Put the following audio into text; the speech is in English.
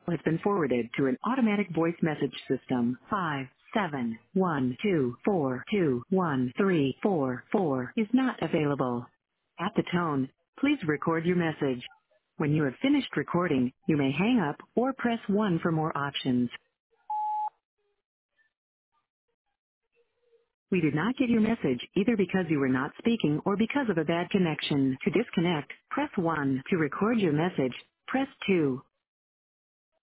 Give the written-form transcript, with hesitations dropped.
has been forwarded to an automatic voice message system. 57124213444 is not available. At the tone, please record your message. When you have finished recording, you may hang up or press 1 for more options. We did not get your message either because you were not speaking or because of a bad connection. To disconnect, press 1. To record your message, press 2.